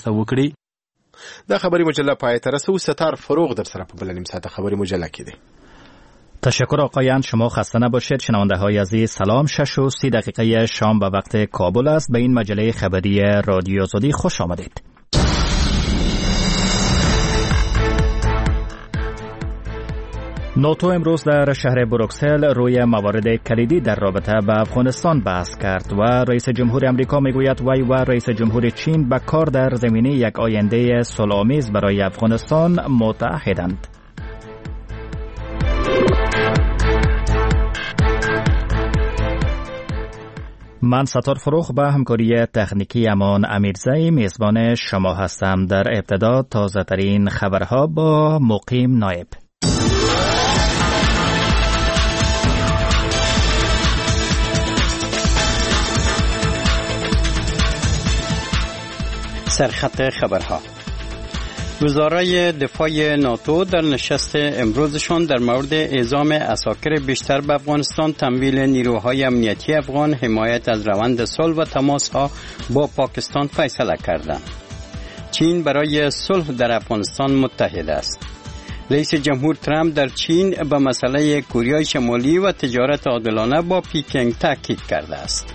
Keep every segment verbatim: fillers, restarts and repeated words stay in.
مرسته وکړي. د خبري مجله پای ته رسو. ستار فروغ در سره په بل نیم ساعت خبري مجله کې دی. تشکر آقایان، شما خسته نباشید. شنونده های عزیز سلام. شش و سی دقیقه شام به وقت کابل است. به این مجله خبری رادیو آزادی خوش آمدید. ناتو امروز در شهر بروکسل روی موارد کلیدی در رابطه با افغانستان بحث کرد و رئیس جمهور امریکا میگوید وی و رئیس جمهور چین به کار در زمینه یک آینده صلح‌آمیز برای افغانستان متحدند. من ستار فروغ به همکاری تکنیکی امان امیرزایی میزبان شما هستم. در ابتدا تازه ترین خبرها با مقیم نایب. سرخط خبرها. وزرای دفاع ناتو در نشست امروزشان در مورد اعزام عساکر بیشتر به افغانستان، تمویل نیروهای امنیتی افغان، حمایت از روند صلح و تماسها با پاکستان فیصله کردند. چین برای صلح در افغانستان متحد است. رئیس جمهور ترامپ در چین به مسئله کره شمالی و تجارت عادلانه با پکین تاکید کرده است.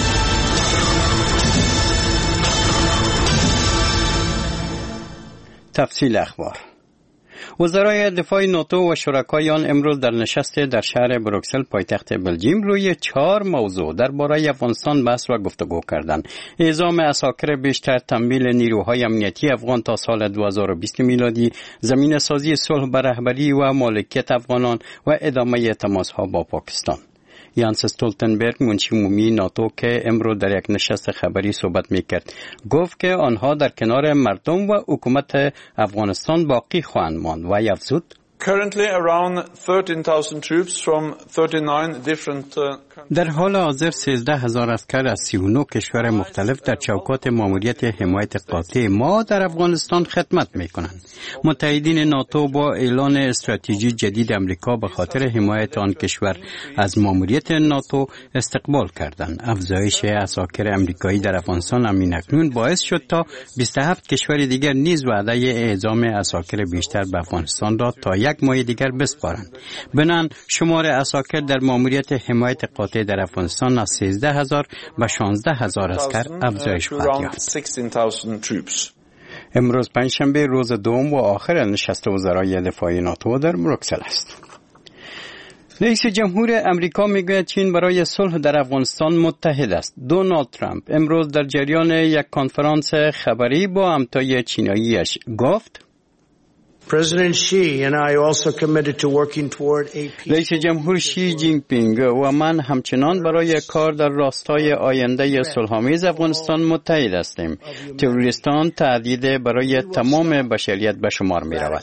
تفصیل اخبار. وزرای دفاع ناتو و شرکای آن امروز در نشست در شهر بروکسل پایتخت بلژیم روی چهار موضوع درباره افغانستان بحث و گفتگو کردند. اعزام عساکر بیشتر، تمویل نیروهای امنیتی افغان تا سال دو هزار و بیست میلادی، زمینه سازی صلح به رهبری و مالکیت افغانان و ادامه تماسها با پاکستان. یانس استولتنبرگ، منشی عمومی ناتو که امروز در یک نشست خبری صحبت میکرد، گفت که آنها در کنار مردم و حکومت افغانستان باقی خواهند ماند و افزود Currently around thirteen thousand troops from thirty-nine different در حال حاضر سیزده هزار عسکر از سی و نه کشور مختلف در چوکات ماموریت حمایت قاطع ما در افغانستان خدمت میکنند. متحدین ناتو با اعلان استراتژی جدید امریکا به خاطر حمایت آن کشور از ماموریت ناتو استقبال کردند. افزایش عساکر امریکایی در افغانستان همین اکنون باعث شد تا بیست و هفت کشور دیگر نیز وعده اعزام عساکر بیشتر به افغانستان را تا یک ماه دیگر بسپارند. بنان شمار عساکر در ماموریت حمایت قاطع در افغانستان از سیزده هزار و شانزده هزار عسکر افزایش خواهد یافت. امروز پنجشنبه روز دوم و آخر نشست وزرای دفاع ناتو در بروکسل است. رئیس جمهور امریکا میگوید چین برای صلح در افغانستان متحد است. دونالد ترامپ امروز در جریان یک کنفرانس خبری با همتای چیناییش گفت President Xi and I also committed to working toward a peaceful. رئیس جمهور شی جین پینگ و من همچنان برای کار در راستای آینده صلح‌آمیز افغانستان متحد هستیم. تروریستان تهدید برای تمام بشریت به شمار می رود.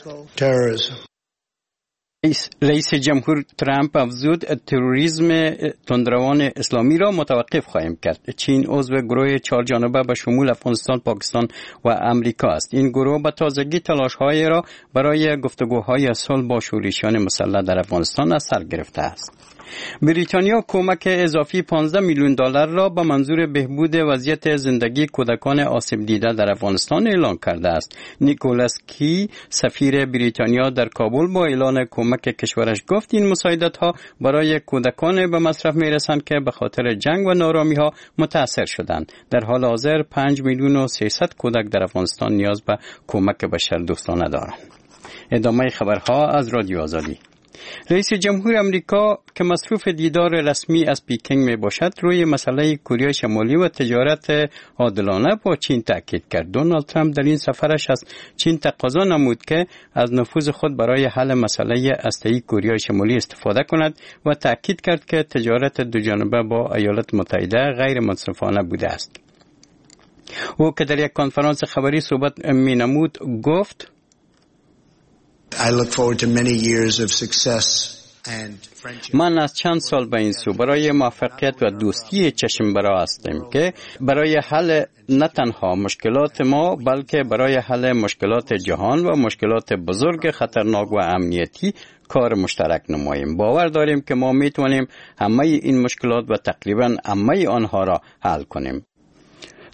رئیس جمهور ترامپ افزود تروریسم تندروان اسلامی را متوقف خواهیم کرد. چین عضو گروه چهار جانبه به شمول افغانستان، پاکستان و امریکا است. این گروه به تازگی تلاش‌های را برای گفتگوهای صلح با شورشیان مسلح در افغانستان از سر گرفته است. بریتانیا کمک اضافی پانزده میلیون دلار را به منظور بهبود وضعیت زندگی کودکان آسیب دیده در افغانستان اعلام کرده است. نیکولاس کی، سفیر بریتانیا در کابل، با اعلان کمک کشورش گفت این مساعدت‌ها برای کودکان به مصرف می‌رسند که به خاطر جنگ و نارامی‌ها متاثر شدند. در حال حاضر پنج میلیون و سیصد کودک در افغانستان نیاز به کمک بشردوستانه دارند. ادامه خبرها از رادیو آزادی. رئیس جمهور امریکا که مصروف دیدار رسمی از پکین می باشد روی مسئله کره شمالی و تجارت عادلانه با چین تاکید کرد. دونالد ترامپ در این سفرش از چین تقاضا نمود که از نفوذ خود برای حل مسئله هسته‌ای کره شمالی استفاده کند و تاکید کرد که تجارت دوجانبه با ایالات متحده غیر منصفانه بوده است. او که در یک کنفرانس خبری صحبت می نمود گفت I look forward to many years of success and friendship. من از چند سال به این سو برای موفقیت و دوستی چشم برا هستیم که برای حل نه تنها مشکلات ما بلکه برای حل مشکلات جهان و مشکلات بزرگ خطرناک و امنیتی کار مشترک نماییم. باور داریم که ما میتونیم همه این مشکلات و تقریبا همه آنها را حل کنیم.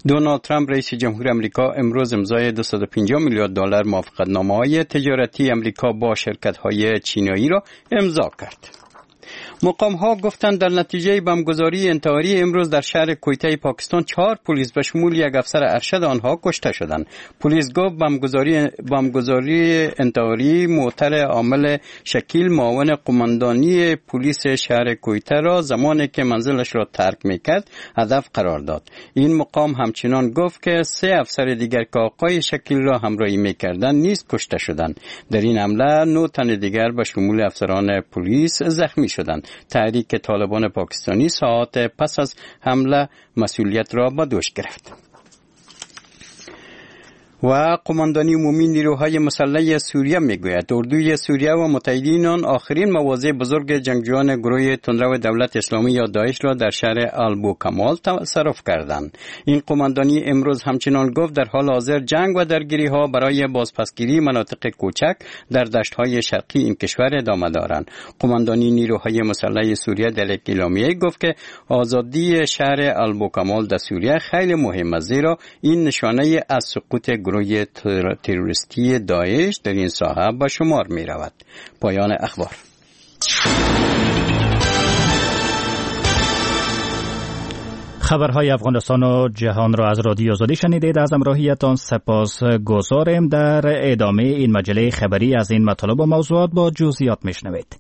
دونالد ترامپ رئیس جمهور امریکا امروز امضای دویست و پنجاه میلیارد دلار موافقتنامه‌های تجارتی امریکا با شرکت‌های چینی را امضا کرد. مقام ها گفتند در نتیجه بمبگذاری انتحاری امروز در شهر کویته پاکستان چهار پلیس به شمول یک افسر ارشد آنها کشته شدند. پلیس گفت بمبگذاری بمبگذاری انتحاری معطل عامل شکیل معاون قماندانی پلیس شهر کویته را زمانی که منزلش را ترک میکرد هدف قرار داد. این مقام همچنان گفت که سه افسر دیگر که آقای شکیل را همراهی میکردند نیز کشته شدند. در این حمله نه تن دیگر به شمول افسران پلیس زخمی شدند. تحریک طالبان پاکستانی ساعات پس از حمله مسئولیت را به دوش گرفت. و قماندانی عمومی نیروهای مسلح سوریه میگوید اردوی سوریه و متحدین آن آخرین مواضع بزرگ جنگجویان گروه تندرو دولت اسلامی یا داعش را در شهر البوکمال تصرف کردند. این قماندانی امروز همچنان گفت در حال حاضر جنگ و درگیری ها برای بازپسگیری مناطق کوچک در دشت‌های شرقی این کشور ادامه دارند. قماندانی نیروهای مسلح سوریه در یک اعلامیه گفت که آزادی شهر البوکمال در سوریه خیلی مهمه، زیرا این نشانه از سقوط گروه تروریستی داعش در این ساحه به شمار می رود. پایان اخبار. خبرهای افغانستان و جهان را از رادیو آزادی شنیدید. از همراهیتان سپاس گزارم. در ادامه این مجله خبری از این مطالب و موضوعات با جزئیات میشنوید.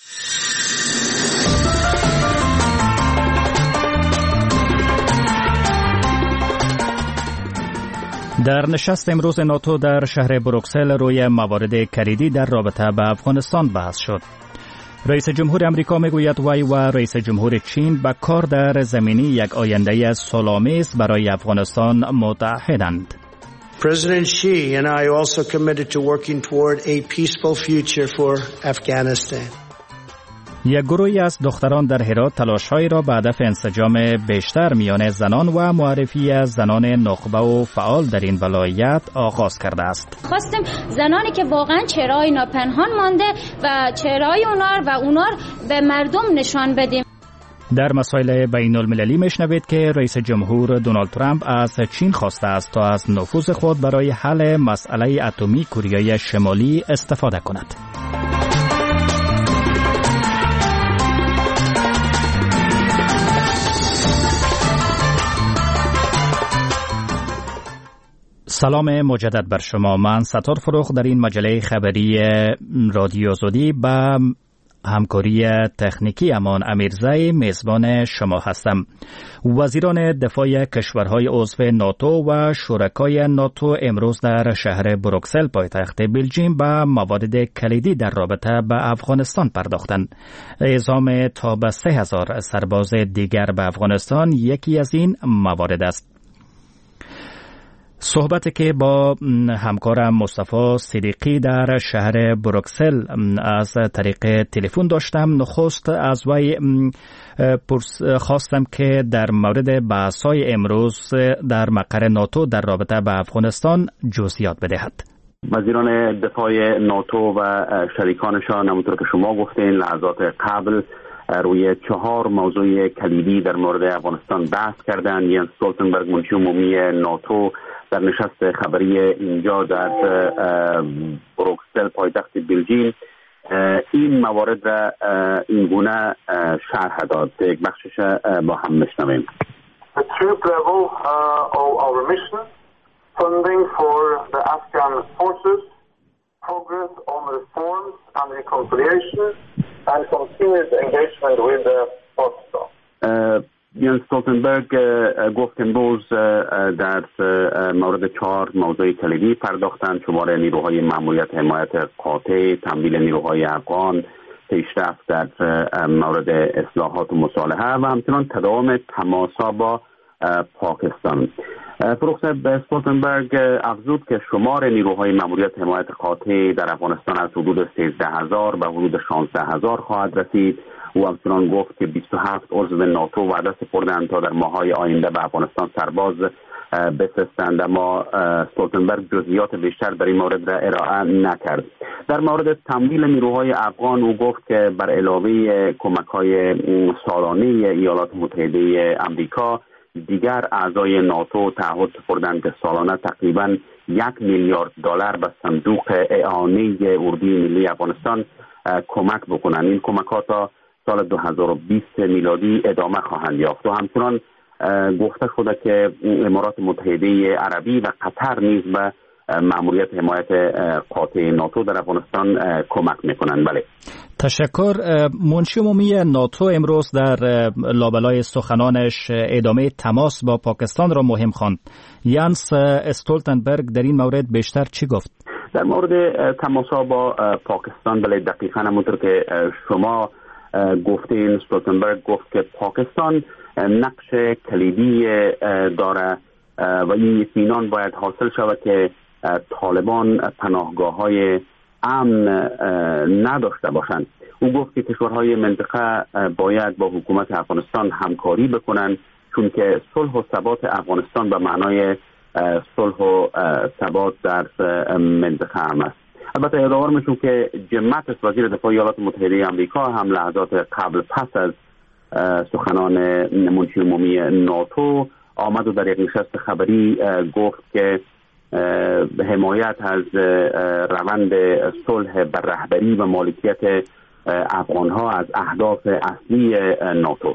در نشست امروز ناتو در شهر بروکسل روی موارد کلیدی در رابطه با افغانستان بحث شد. رئیس جمهور امریکا میگوید وی و رئیس جمهور چین به کار در زمینه یک آینده صلح‌آمیز برای افغانستان متحدند. President Xi and I also committed to working toward a peaceful future for Afghanistan. یک گروهی از دختران در هرات تلاش‌هایی را به هدف انسجام بیشتر میان زنان و معرفی از زنان نخبه و فعال در این ولایت آغاز کرده است. خواستیم زنانی که واقعا چهره‌های ناپنهان مانده و چهره‌های اونها و اونها به مردم نشان بدیم. در مسائل بین المللی میشنوید که رئیس جمهور دونالد ترامپ از چین خواسته است تا از نفوذ خود برای حل مسئله اتمی کره شمالی استفاده کند. سلام مجدد بر شما. من ستار فروخ در این مجله خبری رادیو آزادی با همکاری تکنیکی امان امیرزای میزبان شما هستم. وزیران دفاع کشورهای عضو ناتو و شرکای ناتو امروز در شهر بروکسل پایتخت بلژیم به موارد کلیدی در رابطه با افغانستان پرداختند. اعزام تا به سه هزار سرباز دیگر به افغانستان یکی از این موارد است. صحبتی که با همکارم مصطفی صدیقی در شهر بروکسل از طریق تلفن داشتم، نخست از وی خواستم که در مورد بحث‌های امروز در مقر ناتو در رابطه با افغانستان جزئیات بدهد. وزیران دفاع ناتو و شریکانشان همونطور که شما گفتین لحظات قبل روی چهار موضوع کلیدی در مورد افغانستان بحث کردند. ینس استولتنبرگ منشی عمومی ناتو در نشست خبری اینجا در بروکسل پایتخت بلژیم این موارد را این گونه شرح داد. یک بخشش با هم میشنویم. The troop level uh, of our mission, funding for the Afghan forces, progress on reforms and reconciliation, and continued engagement with the Pakistan. ینس استولتنبرگ گفت امروز در مورد چهار موضوع کلیدی پرداختند: شمار نیروهای ماموریت حمایت قاطع، تمویل نیروهای افغان، پیشرفت در مورد اصلاحات و مصالحه و همچنان تداوم تماسا با پاکستان. فروخت استولتنبرگ افزود که شمار نیروهای ماموریت حمایت قاطع در افغانستان از حدود سیزده هزار به حدود شانزده هزار خواهد رسید. او همچنان گفت که بیست و هفت عضو ناتو وعده سپردند تا در ماه‌های آینده به افغانستان سرباز بفرستند، اما استولتنبرگ جزئیات بیشتر در این مورد را ارائه نکرد. در مورد تمویل نیروهای افغان او گفت که بر علاوه کمک‌های سالانه ایالات متحده آمریکا دیگر اعضای ناتو تعهد سپردند که سالانه تقریبا یک میلیارد دلار به صندوق اعانه اردوی ملی افغانستان کمک بکنند. این کمکات تا سال دو هزار و بیست میلادی ادامه خواهند یافت و همچنان گفته شده که امارات متحده عربی و قطر نیز به مأموریت حمایت قاطع ناتو در افغانستان کمک میکنند. بله، تشکر. منشی عمومی ناتو امروز در لابلای سخنانش ادامه تماس با پاکستان را مهم خواند. یانس استولتنبرگ در این مورد بیشتر چی گفت؟ در مورد تماس‌ها با پاکستان بله دقیقاً همونطور که شما گفتین، استولتنبرگ گفت که پاکستان نقش کلیدی داره و این اطمینان باید حاصل شود که طالبان پناهگاه‌های امن نداشته باشند. او گفت که کشورهای منطقه باید با حکومت افغانستان همکاری بکنند، چون که صلح و ثبات افغانستان به معنای صلح و ثبات در منطقه هم است. البته یادآور میشم که جیم ماتیس وزیر دفاع ایالات متحده آمریکا هم لحظات قبل پس از سخنان منشی عمومی ناتو آمد و در یک نشست خبری گفت که حمایت از روند صلح بر رهبری و مالکیت افغانها از اهداف اصلی ناتو.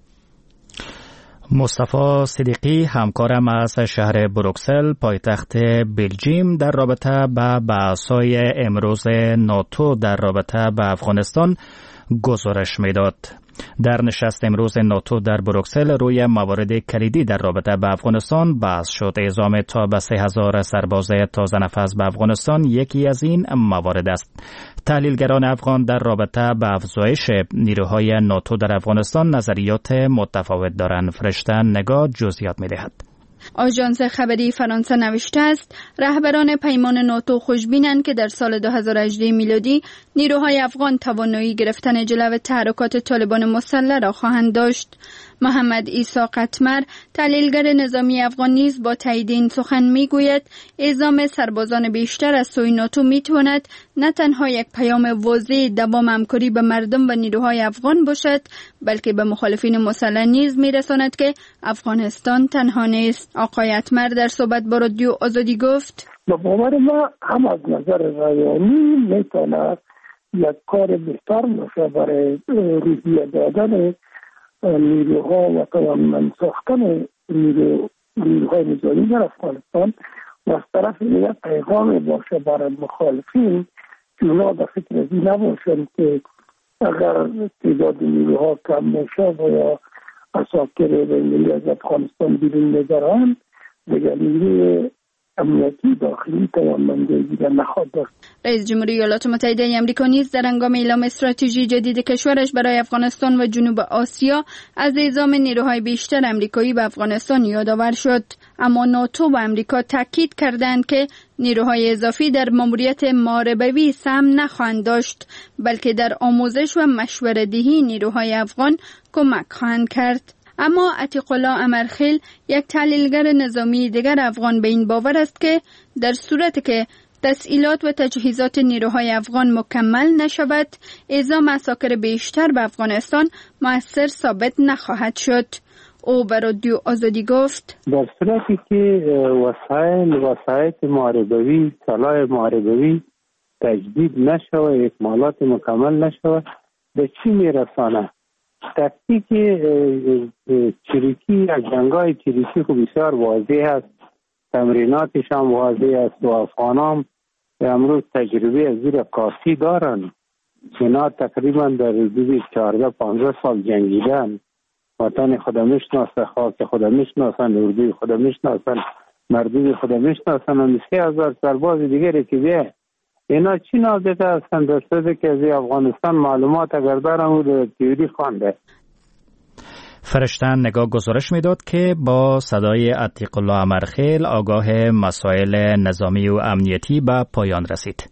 مصطفی صدیقی همکارم از شهر بروکسل پایتخت بلژیم در رابطه با بحث‌های امروز ناتو در رابطه با افغانستان گزارش میداد. در نشست امروز ناتو در بروکسل روی موارد کلیدی در رابطه با افغانستان بحث شد. اعزام تا به سه هزار سرباز تازه نفس به افغانستان یکی از این موارد است. تحلیلگران افغان در رابطه با افزایش نیروهای ناتو در افغانستان نظریات متفاوت دارند. فرشته نگاه جزئیات می‌دهد. آژانس خبری فرانسه نوشته است رهبران پیمان ناتو خوشبینند که در سال دو هزار و هجده میلادی نیروهای افغان توانایی گرفتن جلو تحرکات طالبان مسلح را خواهند داشت. محمد عیسی قطمر تحلیلگر نظامی افغان نیز با تایید این سخن میگوید اعزام سربازان بیشتر از سوی ناتو میتواند نه تنها یک پیام واضح دوام همکاری به مردم و نیروهای افغان باشد، بلکه به مخالفین مسلح نیز میرساند که افغانستان تنها نیست. آقای قطمر در صحبت با رادیو آزادی گفت با باور ما هم از نظر رایانی میتواند یک کار بهتر باشه برای روحیه دادن نیروها و توانمند ساختن نیرو نیروهای نظامی در افغانستان و از طرف دیگر پیغام باشه برای مخالفین که اونا در فکر ازی نباشند که اگر تعداد نیروها کم میشه و یا اساکر بین‌المللی از افغانستان بیرون می‌برند دیگر نیروی امنیتی داخلی توانمندی دیگر نخواهد داشت. رئیس جمهوری ایالات متحده آمریکا نیز در هنگام اعلام استراتژی جدید کشورش برای افغانستان و جنوب آسیا از اعزام نیروهای بیشتر آمریکایی به افغانستان یادآور شد. اما ناتو و آمریکا تاکید کردند که نیروهای اضافی در ماموریت محاربوی سهم نخواهند داشت، بلکه در آموزش و مشوره‌دهی نیروهای افغان کمک خواهند کرد. اما عتیق الله امرخیل یک تحلیلگر نظامی دیگر افغان به این باور است که در صورتی که تسهیلات و تجهیزات نیروهای افغان مکمل نشود، اعزام عساکر بیشتر به افغانستان مؤثر ثابت نخواهد شد. او به رادیو آزادی گفت در صورتی که وسایل وسایل محاربوی سلاح محاربوی تجدید نشود، اکمالات مکمل نشود، به چی میرسانه؟ تکتیک چریکی یا جنگای چریکی خب بسیار واضح است، تمریناتش هم واضح است و افغان هم امروز تجربه از زیر کافی دارن. اینا تقریبا در حدود چهارده پانزده سال جنگیدن، وطن خود میشناسن، خاک خود میشناسن، اردوی خود میشناسن، مردم خود میشناسن و سه هزار سرباز دیگری که بیه اینا چی نازده هستن در صورتی که از افغانستان معلومات اگر دارن و در تیوری خوانده. فرشتن نگاه گزارش میداد که با صدای عتیق الله امرخیل آگاه مسائل نظامی و امنیتی به پایان رسید.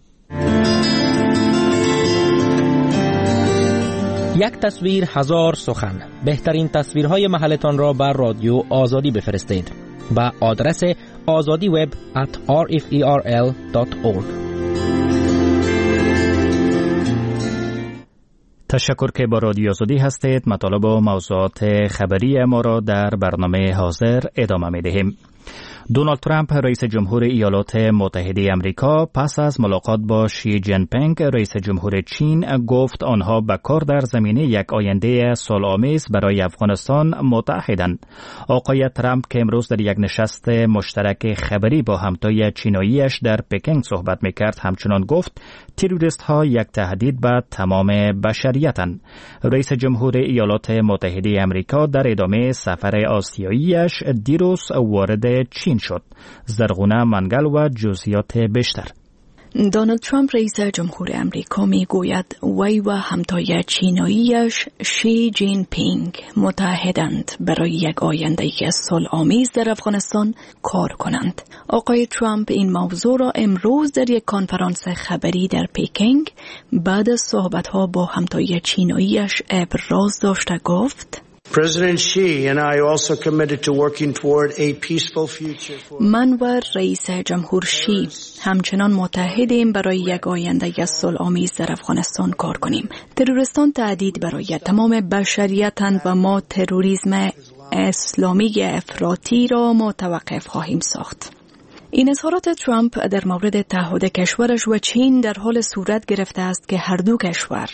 یک تصویر هزار سخن. بهترین تصویرهای محلتان را بر رادیو آزادی بفرستید با آدرس آزادی وب ات آر اف ای آر ال دات اورگ. تشکر که با رادیو آزادی هستید. مطالب و موضوعات خبری ما را در برنامه حاضر ادامه می دهیم. دونالد ترامپ رئیس جمهور ایالات متحده آمریکا پس از ملاقات با شی جین پینگ رئیس جمهور چین گفت آنها به کار در زمینه یک آینده صلح‌آمیز برای افغانستان متحدند. آقای ترامپ که امروز در یک نشست مشترک خبری با همتای چیناییش در پکینگ صحبت میکرد همچنان گفت تروریست ها یک تهدید به تمام بشریتند. رئیس جمهور ایالات متحده آمریکا در ادامه سفر آسیاییش دیروز وارد چین شد. زرغونه منگل و جزئیات بیشتر. دونالد ترامپ رئیس جمهور امریکا می گوید وی و همتای چیناییش شی جین پینگ متحدند برای یک آینده صلح‌آمیز در افغانستان کار کنند. آقای ترامپ این موضوع را امروز در یک کنفرانس خبری در پکینگ بعد از صحبت‌ها با همتای چیناییش ابراز داشته گفت: President Xi and I also committed to working toward a peaceful future for من و رئیس جمهور شی همچنان متحدیم برای یک آینده صلح‌آمیز در افغانستان کار کنیم. تروریستان تهدید برای تمام بشریتند و ما تروریسم اسلامی افراطی را متوقف خواهیم ساخت. این اظهارات ترامپ در مورد تعهد کشورش و چین در حال صورت گرفته است که هر دو کشور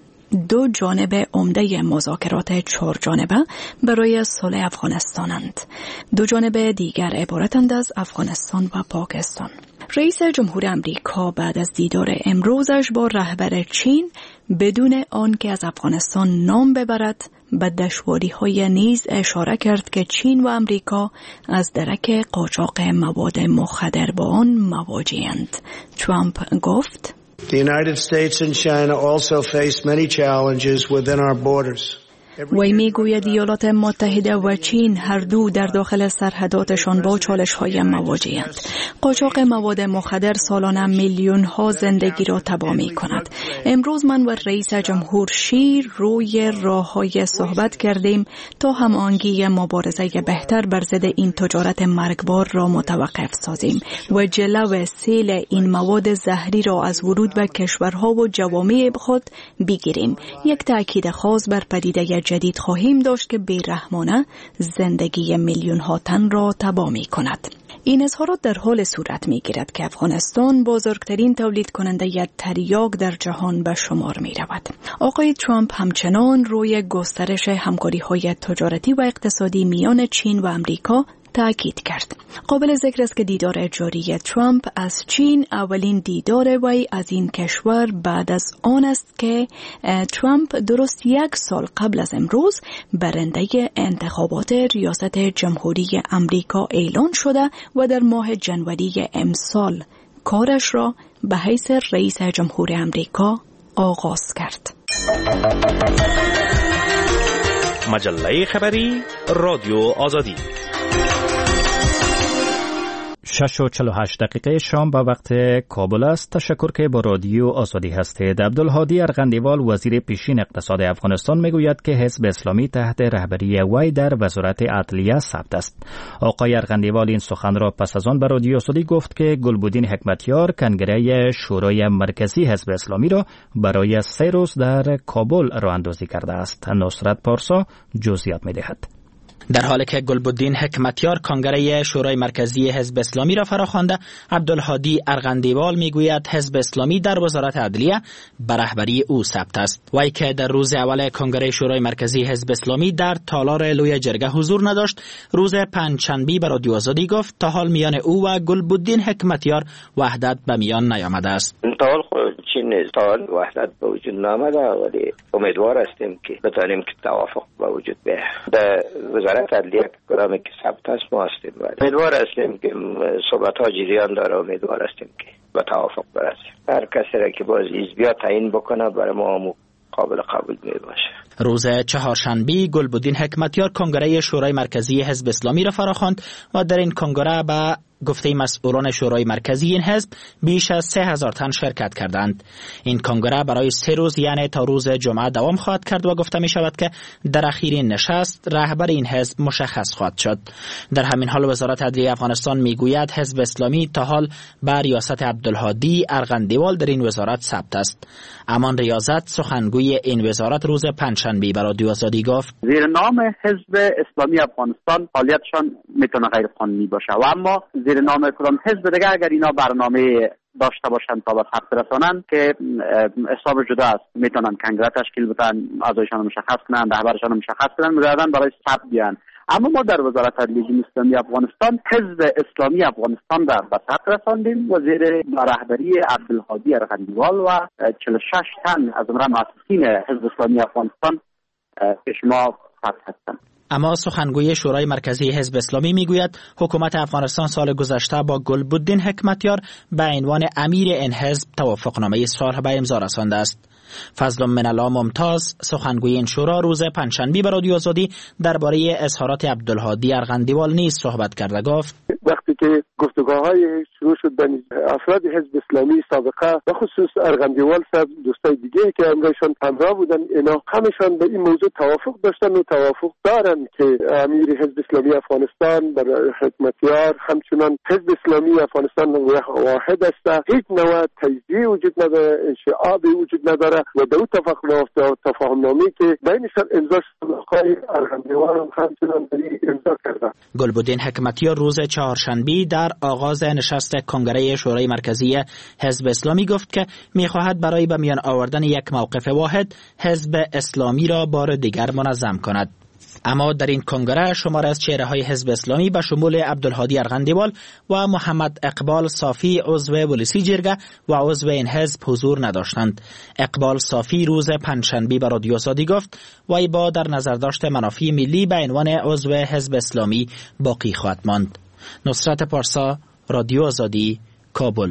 دو جانب عمده مذاکرات چهار جانبه برای صلح افغانستانند. دو جانب دیگر عبارتند از افغانستان و پاکستان. رئیس جمهور امریکا بعد از دیدار امروزش با رهبر چین بدون آنکه از افغانستان نام ببرد به دشواری‌های نیز اشاره کرد که چین و امریکا از درک قاچاق مواد مخدر با آن مواجه‌اند. ترامپ گفت: The United States and China also face many challenges within our borders. وی میگوید ایالات متحده و چین هر دو در داخل سرحداتشان با چالش‌های مواجه‌اند. قاچاق مواد مخدر سالانه میلیون‌ها زندگی را تباه می‌کند. امروز من و رئیس جمهور شی روی راه‌های صحبت کردیم تا هماهنگی مبارزه بهتر بر ضد این تجارت مرگبار را متوقف سازیم و جلو سیل این مواد زهری را از ورود به کشورها و جوامع خود بگیریم. یک تأکید خاص بر پدیده جدید خواهیم داشت که بیرحمانه زندگی میلیون ها تن را تباه می کند. این اظهارات در حال صورت می گیرد که افغانستان بزرگترین تولید کننده تریاک در جهان به شمار می رود. آقای ترامپ همچنان روی گسترش همکاری های تجارتی و اقتصادی میان چین و امریکا تأکید کرد. قابل ذکر است که دیدار جاری ترامپ از چین اولین دیدار وی از این کشور بعد از آن است که ترامپ درست یک سال قبل از امروز برنده انتخابات ریاست جمهوری امریکا اعلان شده و در ماه جنوری امسال کارش را به حیث رئیس جمهور امریکا آغاز کرد. مجله خبری رادیو آزادی. شش و چهل و هشت دقیقه شام به وقت کابل است. تشکر که با رادیو آزادی هستید. عبدالهادی ارغندیوال وزیر پیشین اقتصاد افغانستان میگوید که حزب اسلامی تحت رهبری وی در وزارت عدلیه ثبت است. آقای ارغندیوال این سخن را پس از آن به رادیو آزادی گفت که گلبدین حکمتیار کنگره شورای مرکزی حزب اسلامی را برای سه روز در کابل راه اندازی کرده است. نصرت پارسا جزئیات می‌دهد. در حالی که گلبدین حکمتیار کنگره شورای مرکزی حزب اسلامی را فراخوانده، عبدالهادی ارغندیوال میگوید حزب اسلامی در وزارت عدلیه به رهبری او ثبت است. وی که در روز اول کنگره شورای مرکزی حزب اسلامی در تالار لوی جرگه حضور نداشت، روز پنجشنبه به رادیو آزادی گفت تا حال میان او و گلبدین حکمتیار وحدت به میان نیامده است. تا چین تا وحدت به وجود نآمده، ولی امیدوار هستیم که بتوانیم که توافق به وجود بیاید. در وزارت عدلیه کدامی که ثبت است ما هستیم. امیدوار هستیم که صحبت ها جریان داره. امیدوار هستیم که به توافق برسیم. هر کسی را که باز حزبیات تعیین بکنه برای ما قابل قبول می باشه. روز چهارشنبه گلبدین حکمتیار کنگره شورای مرکزی حزب اسلامی را فراخواند و در این کنگره به گفته مسئولان شورای مرکزی این حزب بیش از سه هزار تن شرکت کردند. این کنگره برای سه روز یعنی تا روز جمعه دوام خواهد کرد و گفته می شود که در اخیرین نشست رهبر این حزب مشخص خواهد شد. در همین حال وزارت عدلیه افغانستان می گوید حزب اسلامی تا حال بر ریاست عبدالهادی ارغندیوال در این وزارت ثبت است. امان ریاضت سخنگوی این وزارت روز پنجشنبه به رادیو آزادی گفت زیر نام حزب اسلامی افغانستان فعالیتشان میتونه غیر قانونی باشه و اما زیر نام کدام حزب دیگه اگر اینا برنامه داشته باشند تا به ثبت رسانند که حساب جدا است، میتونن کنگره تشکیل بدن، اعضایشان مشخص کنن، رهبرشان مشخص کنن، مجددا برای ثبت بیان. اما ما در وزارت عدلیه جمهوری اسلامی افغانستان حزب اسلامی افغانستان را به ثبت رساندیم و زیر رهبری عبدالهادی ارغندیوال و چهل و شش تن از جمله مؤسسین حزب اسلامی افغانستان پیش ما ثبت هستند. اما سخنگوی شورای مرکزی حزب اسلامی میگوید حکومت افغانستان سال گذشته با گلبدین حکمتیار به عنوان امیر این حزب توافقنامه صلح به امضا رسانده است. فضل من الله ممتاز سخنگوی این شورا روز پنجشنبه به رادیو آزادی درباره اظهارات عبدالهادی ارغندیوال نیز صحبت کرده گفت وقتی که گفتگوهای شروع شد بین افراد حزب اسلامی سابقه و خصوص ارغندیوال صاحب دوستای دیگه که همراهشان همراه بودن، اینا همشان به این موضوع توافق داشتن و توافق دارن که امیر حزب اسلامی افغانستان برای حکمتیار همچنان حزب اسلامی افغانستان واحد است، هیچ نوع تجزیه وجود نداره، انشعابی وجود نداره و دو تفاهمنامه‌ای که بینشان امضا شد آقای ارغندیوال همچنان امضا کرده. گلبدین حکمتیار روز چهارشنبه در آغاز نشست کنگره شورای مرکزی حزب اسلامی گفت که می‌خواهد برای به میان آوردن یک موقف واحد حزب اسلامی را بار دیگر منظم کند. اما در این کنگره شمار از چهره‌های حزب اسلامی به شمول عبدالهادی ارغندیوال و محمد اقبال صافی عضو ولسی جرگه و عضو این حزب حضور نداشتند. اقبال صافی روز پنجشنبه به رادیو آزادی گفت وی با در نظر داشت منافع ملی به عنوان عضو حزب اسلامی باقی خواهد ماند. نصرت پارسا، رادیو آزادی، کابل.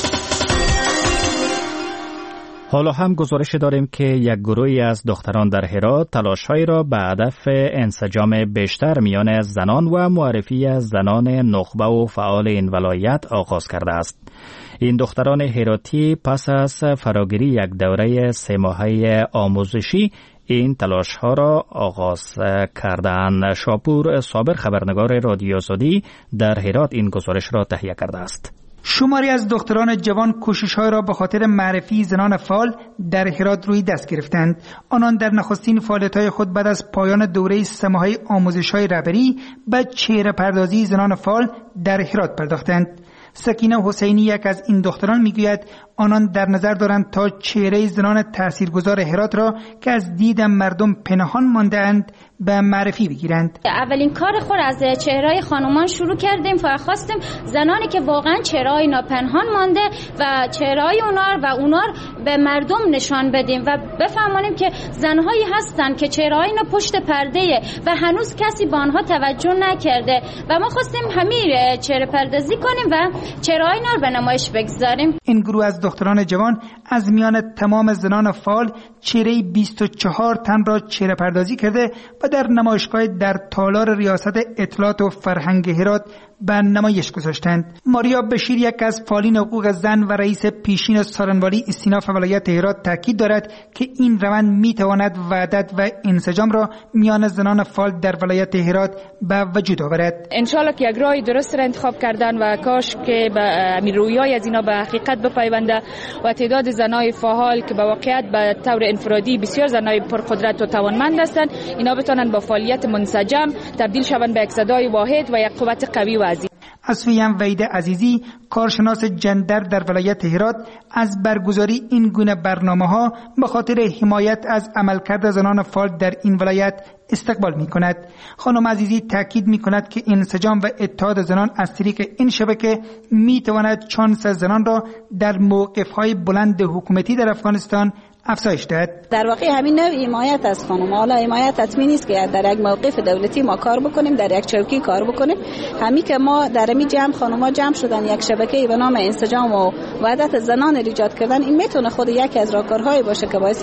حالا هم گزارش داریم که یک گروهی از دختران در هرات تلاش‌هایی را به هدف انسجام بیشتر میان زنان و معرفی از زنان نخبه و فعال این ولایت آغاز کرده است. این دختران هراتی پس از فراگیری یک دوره سه ماهه آموزشی این تلاش‌ها را آغاز کردند. شاپور صابر خبرنگار رادیو آزادی در هرات این گزارش را تهیه کرده است. شماری از دختران جوان کوشش‌های را به خاطر معرفی زنان فعال در هرات روی دست گرفتند. آنان در نخستین فعالیت‌های خود بعد از پایان دوره سه ماهه آموزش‌های رهبری به چهره پردازی زنان فعال در هرات پرداختند. سکینه حسینی یک از این دختران میگوید آنان در نظر دارند تا چهره زنان تاثیرگذار هرات را که از دید مردم پنهان مانده‌اند به معرفی بگیرند. اولین کار خود از چهره‌های خانومان شروع کردیم و خواستیم زنانی که واقعا چهره‌های ناپنهان مانده و چهره‌های اونار و اونار به مردم نشان بدیم و بفهمانیم که زنهایی هستند که چهره‌های اینا پشت پرده و هنوز کسی به آنها توجه نکرده و ما خواستیم همین چهره پردازی کنیم و چهره‌های اینا رو به نمایش بگذاریم. این گروه از دختران جوان از میان تمام زنان فعال چهره بیست و چهار تن را چهره پردازی کرده و در نمایشگاه در تالار ریاست اطلاعات و فرهنگ هرات به نمایش گذاشتند. ماریا بشیر یک از فعالین حقوق زن و رئیس پیشین سارنوالی استیناف ولایت هرات تاکید دارد که این روند میتواند وحدت و انسجام را میان زنان فعال در ولایت هرات به وجود آورد. انشالله که یک راه درست را انتخاب کردن و کاش که به امیر رویای از اینا به حقیقت بپیونده و تعداد زنای فعال که به واقعیت به طور انفرادی بسیار زنای پرقدرت و توانمند هستند اینا بتونن با فعالیت منسجم تبدیل شوند به یک صدای واحد و یک قوت قوی و عظیم. از سوی وحید عزیزی کارشناس جندر در ولایت هرات از برگزاری این گونه برنامه‌ها به خاطر حمایت از عملکرد زنان فعال در این ولایت استقبال می‌کند. خانم عزیزی تاکید می‌کند که انسجام و اتحاد زنان از طریق این شبکه می‌تواند شانس زنان را در موقف‌های بلند حکومتی در افغانستان افزایش دهد. در واقع همین نوع حمایت از خانم، حالا حمایت حتمی نیست که در یک موقف دولتی ما کار بکنیم، در یک چوکی کار بکنیم. همین که ما در می جمع خانم‌ها جمع شدن یک شبکه‌ای به نام انسجام و وحدت زنان ایجاد کردن، این میتونه خود یکی از راهکارهایی باشه که باعث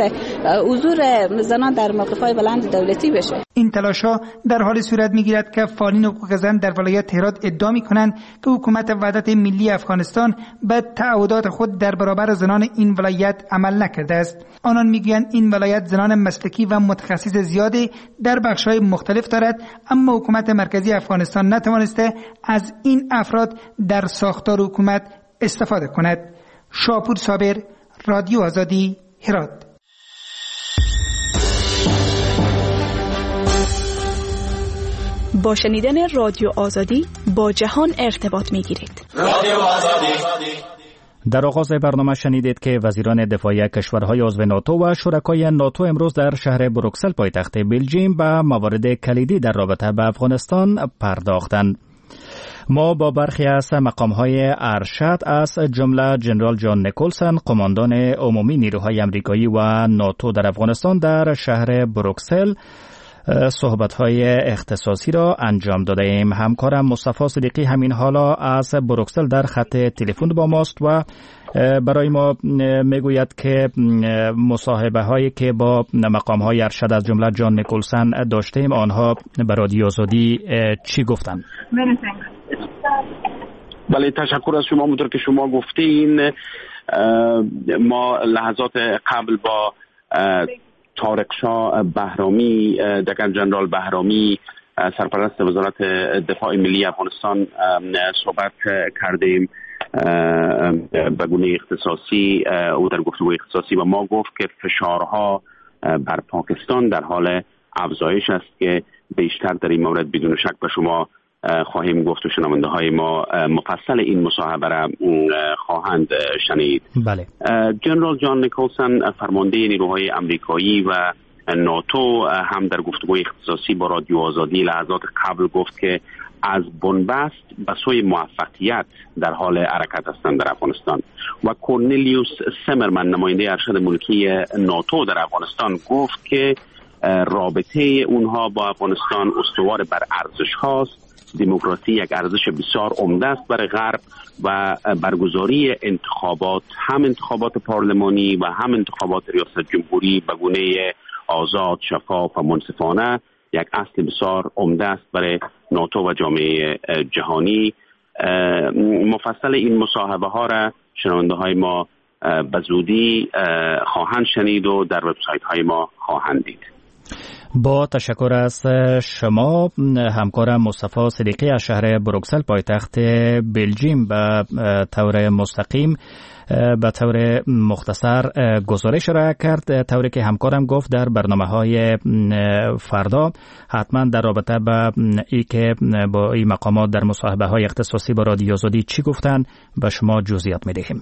حضور زنان در موقف‌های بلند دولتی بشه. این تلاش‌ها در حال صورت می‌گیرد که فعالین حقوق زن در ولایت هرات ادعا می‌کنند که حکومت وحدت ملی افغانستان به تعهدات خود در برابر زنان این ولایت عمل نکرده است. آنان می‌گویند این ولایت زنان مسلکی و متخصص زیادی در بخش‌های مختلف دارد، اما حکومت مرکزی افغانستان نتوانسته از این افراد در ساختار حکومت استفاده کند. شاپور صابر، رادیو آزادی، هرات. با شنیدن رادیو آزادی با جهان ارتباط می‌گیرید. رادیو آزادی. در آغاز برنامه شنیدید که وزیران دفاعی کشورهای عضو ناتو و شرکای ناتو امروز در شهر بروکسل پایتخت بلژیم به موارد کلیدی در رابطه با افغانستان پرداختند. ما با برخی از مقام‌های ارشد از جمله جنرال جان نیکولسن، قماندان عمومی نیروهای آمریکایی و ناتو در افغانستان، در شهر بروکسل صحبت‌های اختصاصی را انجام داده ایم. همکارم مصطفی صدیقی همین حالا از بروکسل در خط تلفن با ماست و برای ما میگوید که مصاحبه هایی که با مقام های ارشد از جمله جان نیکولسن داشتیم، آنها به رادیو آزادی چی گفتند؟ بله، تشکر از شما. همونطور که شما گفتین، ما لحظات قبل با طارق شاه بهرامی، دکتر جنرال بهرامی، سرپرست وزارت دفاع ملی افغانستان صحبت کردیم به گونه اختصاصی. او در گفتگوی اختصاصی و ما گفت که فشارها بر پاکستان در حال افزایش است که بیشتر در این مورد بدون شک به شما خواهیم گفت و شنونده های ما مفصل این مصاحبه را خواهند شنید. بله. جنرال جان نیکولسن، فرمانده نیروهای آمریکایی و ناتو، هم در گفتگوی اختصاصی با رادیو آزادی لحظات قبل گفت که از بنبست به سوی موفقیت در حال حرکت هستند در افغانستان. و کورنلیوس سمرمن، نماینده ارشد ملکی ناتو در افغانستان، گفت که رابطه اونها با افغانستان استوار بر ارزش هاست. دموکراسی یک ارزش بسیار عمده است برای غرب و برگزاری انتخابات، هم انتخابات پارلمانی و هم انتخابات ریاست جمهوری به گونه آزاد، شفاف و منصفانه، یک اصل بسیار عمده است برای ناتو و جامعه جهانی. مفصل این مصاحبه ها را شنونده های ما به زودی خواهند شنید و در وبسایت های ما خواهند دید. با تشکر از شما. همکارم مصطفی صدیقی از شهر بروکسل پایتخت بلژیم به طور مستقیم به طور مختصر گزارش را کرد، طوری که همکارم گفت در برنامه‌های فردا حتما در رابطه با ای که با این مقامات در مصاحبه‌های اختصاصی با رادیو آزادی چی گفتن به شما جزئیات می‌دهیم.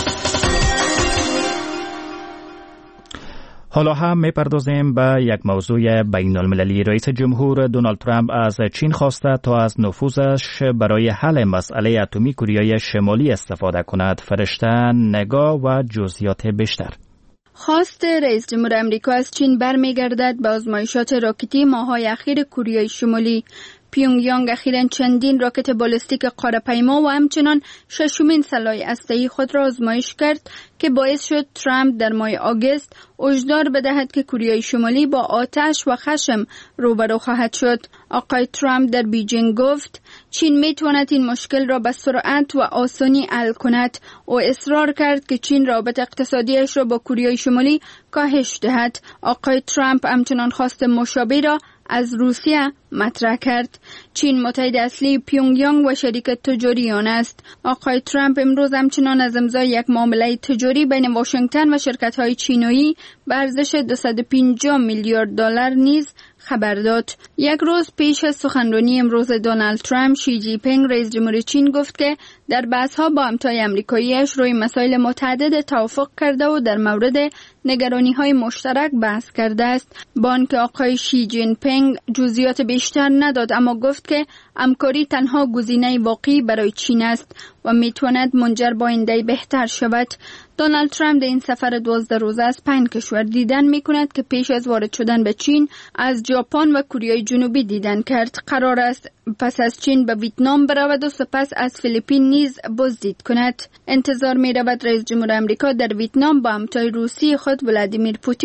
حالا هم میپردازیم به یک موضوع بین المللی. رئیس جمهور دونالد ترامپ از چین خواسته تا از نفوذش برای حل مسئله اتمی کره شمالی استفاده کند. فرشته نگاه و جزئیات بیشتر. خواست رئیس جمهور آمریکا از چین برمیگردد به آزمایشات راکتی ماه‌های اخیر کره شمالی. پیونگ یانگ اخیراً چندین راکت بالستیک قاره‌پیما و همچنان ششمین سلاح هسته‌ای خود را آزمایش کرد که باعث شد ترامپ در ماه آگوست هشدار بدهد که کره شمالی با آتش و خشم روبرو خواهد شد. آقای ترامپ در بیجینگ گفت چین میتواند این مشکل را به سرعت و آسانی حل کند. او اصرار کرد که چین رابط اقتصادیش را با کره شمالی کاهش دهد. آقای ترامپ همچنان خواست مشابه را از روسیه مطرح کرد. چین متحد اصلی پیونگ یانگ و شریک تجاری آن است. آقای ترامپ امروز همچنان از امضای یک معامله تجاری بین واشنگتن و شرکت‌های چینی به ارزش دویست و پنجاه میلیارد دلار نیز خبر داد. یک روز پیش از سخنرانی امروز دونالد ترامپ، شی جی پینگ رئیس جمهور چین گفت که در بحث‌ها با همتای آمریکایی‌اش روی مسائل متعدد توافق کرده و در مورد نگرانی‌های مشترک بحث کرده است. با آنکه آقای شی جین پینگ جزئیات بیشتر نداد، اما گفت که همکاری تنها گزینه واقعی برای چین است و میتواند منجر به آینده بهتر شود. دونالد ترامپ در این سفر دوازده روزه از پنج کشور دیدن میکند که پیش از وارد شدن به چین از ژاپن و کره جنوبی دیدن کرد. قرار است پس از چین به ویتنام برود و سپس از فیلیپین نیز بازدید کند. انتظار می رود رئیس جمهور آمریکا در ویتنام با همتای روسی خود ولادیمیر پوتین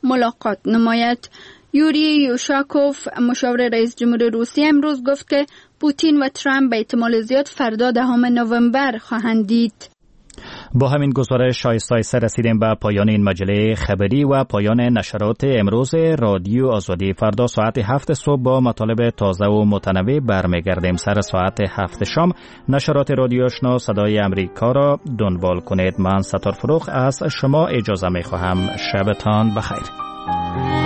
ملاقات نماید. یوری یوشاکوف مشاور رئیس جمهور روسیه امروز گفت که پوتین و ترامپ به احتمال زیاد فردا دهم نوامبر خواهند دید. با همین گزارش شایسته رسیدیم به پایان این مجله خبری و پایان نشرات امروز رادیو آزادی. فردا ساعت هفت صبح با مطالب تازه و متنوع برمیگردیم. سر ساعت هفت شام نشرات رادیو آشنا صدای امریکا را دنبال کنید. من ستار فروخ از شما اجازه می خواهم. شبتان بخیر.